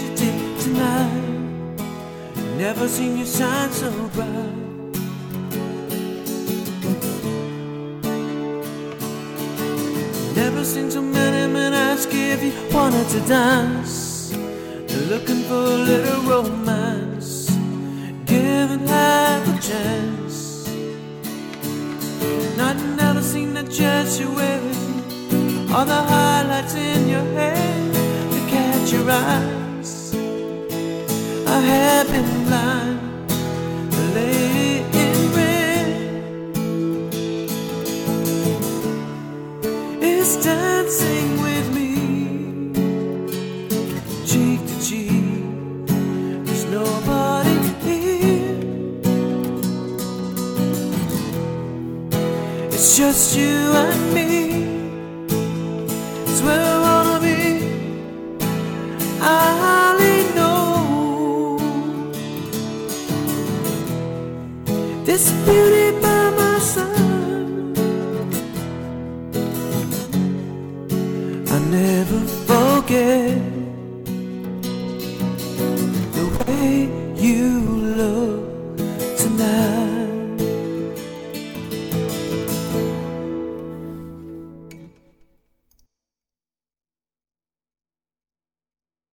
you did tonight. Never seen you shine so bright. Never seen so many men ask if you wanted to dance. They're looking for a little romance, given half a chance. And I've never seen the dress you're wearing, all the highlights in your hair to catch your eyes. I have been blind, the lady in red is dancing with me, cheek to cheek. There's nobody here, it's just you and me. It's where I wanna be. I hardly know this beauty by my side. I never forget the way you look.